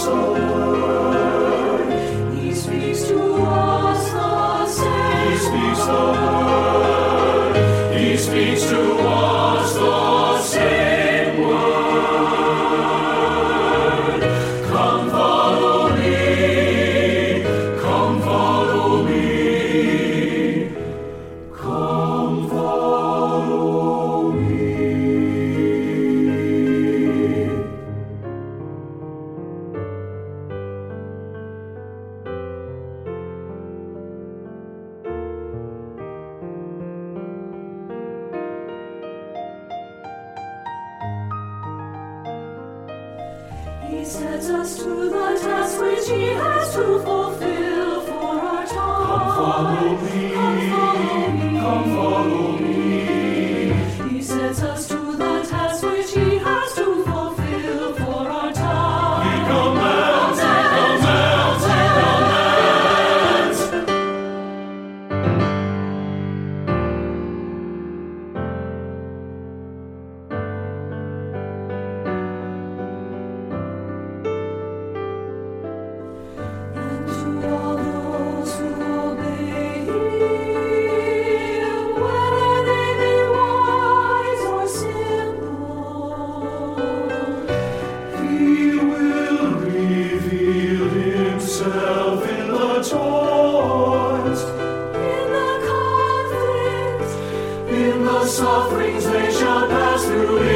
speaks the word. He speaks to us the same. He speaks the word. He speaks to us the same word. Come follow me. Come follow me. Come follow me. He sets us to the task which he has to fulfill for our time. Come follow me. Come follow me. Come follow me. He sets us to the task which he has to fulfill for our time. He commands, he commands, he commands. And to all those who obey him, whether they be wise or simple, He will reveal himself in the toils, in the conflict, in the sufferings they shall pass through.